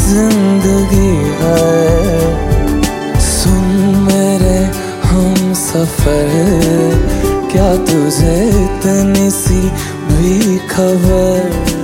जिंदगी है। सुन मेरे हम सफर, क्या तुझे इतनी सी भी खबर?